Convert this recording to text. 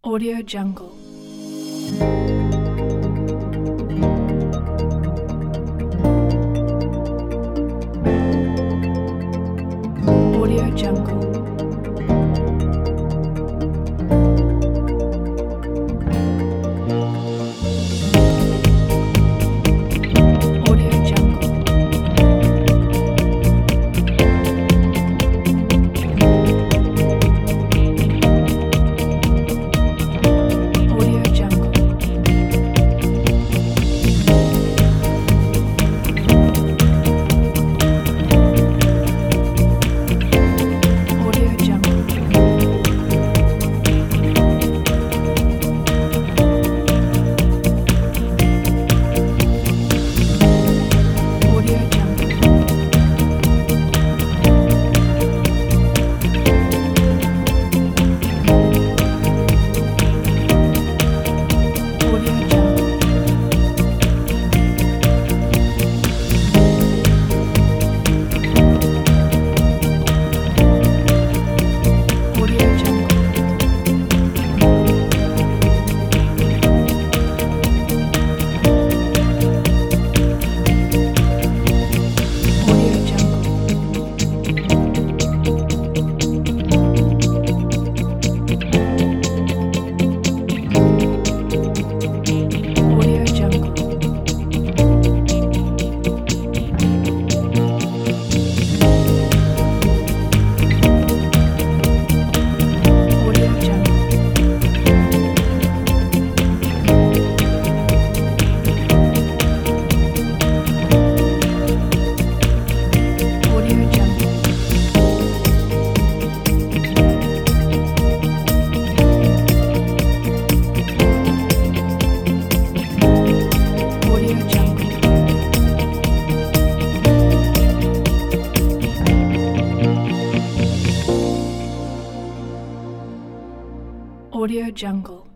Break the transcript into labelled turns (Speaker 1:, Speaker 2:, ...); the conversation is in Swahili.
Speaker 1: Audio Jungle. Audio Jungle. Audio Jungle. Audio Jungle. Audio Jungle. Audio Jungle. Audio Jungle. Audio Jungle. Audio Jungle. Audio Jungle. Audio Jungle. Audio Jungle. Audio Jungle. Audio Jungle.